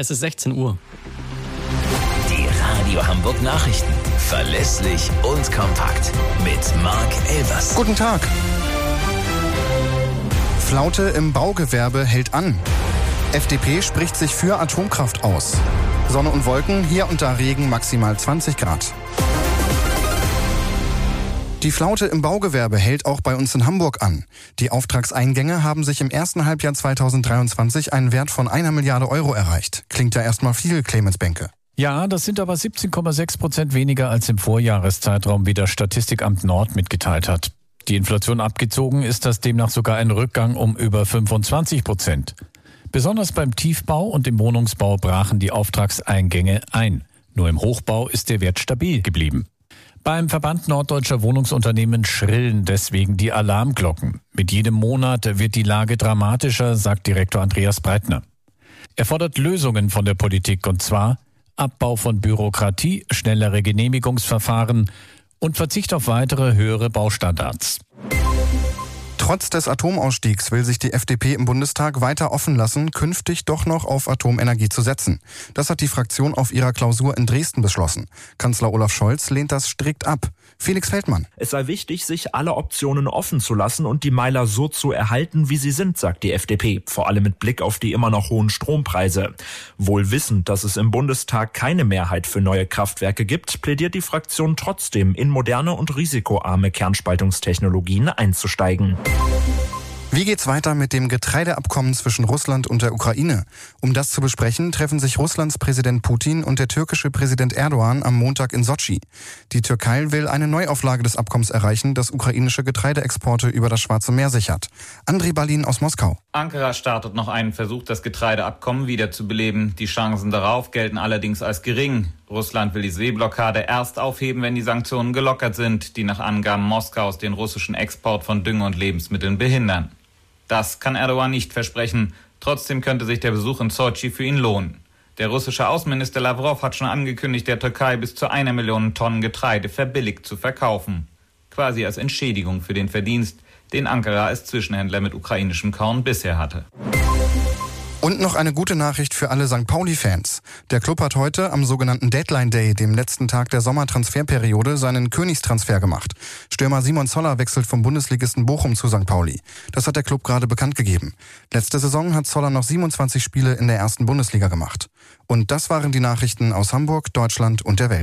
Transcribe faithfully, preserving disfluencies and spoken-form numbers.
Es ist sechzehn Uhr. Die Radio Hamburg Nachrichten. Verlässlich und kompakt. Mit Marc Elvers. Guten Tag. Flaute im Baugewerbe hält an. F D P spricht sich für Atomkraft aus. Sonne und Wolken, hier und da Regen, maximal zwanzig Grad. Die Flaute im Baugewerbe hält auch bei uns in Hamburg an. Die Auftragseingänge haben sich im ersten Halbjahr zweitausenddreiundzwanzig einen Wert von einer Milliarde Euro erreicht. Klingt ja erstmal viel, Clemens Benke. Ja, das sind aber siebzehn Komma sechs Prozent weniger als im Vorjahreszeitraum, wie das Statistikamt Nord mitgeteilt hat. Die Inflation abgezogen ist das demnach sogar ein Rückgang um über fünfundzwanzig Prozent. Besonders beim Tiefbau und im Wohnungsbau brachen die Auftragseingänge ein. Nur im Hochbau ist der Wert stabil geblieben. Beim Verband Norddeutscher Wohnungsunternehmen schrillen deswegen die Alarmglocken. Mit jedem Monat wird die Lage dramatischer, sagt Direktor Andreas Breitner. Er fordert Lösungen von der Politik, und zwar Abbau von Bürokratie, schnellere Genehmigungsverfahren und Verzicht auf weitere höhere Baustandards. Trotz des Atomausstiegs will sich die F D P im Bundestag weiter offen lassen, künftig doch noch auf Atomenergie zu setzen. Das hat die Fraktion auf ihrer Klausur in Dresden beschlossen. Kanzler Olaf Scholz lehnt das strikt ab. Felix Feldmann. Es sei wichtig, sich alle Optionen offen zu lassen und die Meiler so zu erhalten, wie sie sind, sagt die F D P. Vor allem mit Blick auf die immer noch hohen Strompreise. Wohl wissend, dass es im Bundestag keine Mehrheit für neue Kraftwerke gibt, plädiert die Fraktion trotzdem, in moderne und risikoarme Kernspaltungstechnologien einzusteigen. Wie geht's weiter mit dem Getreideabkommen zwischen Russland und der Ukraine? Um das zu besprechen, treffen sich Russlands Präsident Putin und der türkische Präsident Erdogan am Montag in Sotschi. Die Türkei will eine Neuauflage des Abkommens erreichen, das ukrainische Getreideexporte über das Schwarze Meer sichert. Andrei Balin aus Moskau. Ankara startet noch einen Versuch, das Getreideabkommen wiederzubeleben. Die Chancen darauf gelten allerdings als gering. Russland will die Seeblockade erst aufheben, wenn die Sanktionen gelockert sind, die nach Angaben Moskaus den russischen Export von Dünger und Lebensmitteln behindern. Das kann Erdogan nicht versprechen. Trotzdem könnte sich der Besuch in Sotschi für ihn lohnen. Der russische Außenminister Lavrov hat schon angekündigt, der Türkei bis zu einer Million Tonnen Getreide verbilligt zu verkaufen. Quasi als Entschädigung für den Verdienst, den Ankara als Zwischenhändler mit ukrainischem Korn bisher hatte. Und noch eine gute Nachricht für alle Sankt Pauli-Fans. Der Club hat heute am sogenannten Deadline Day, dem letzten Tag der Sommertransferperiode, seinen Königstransfer gemacht. Stürmer Simon Zoller wechselt vom Bundesligisten Bochum zu Sankt Pauli. Das hat der Club gerade bekannt gegeben. Letzte Saison hat Zoller noch siebenundzwanzig Spiele in der ersten Bundesliga gemacht. Und das waren die Nachrichten aus Hamburg, Deutschland und der Welt.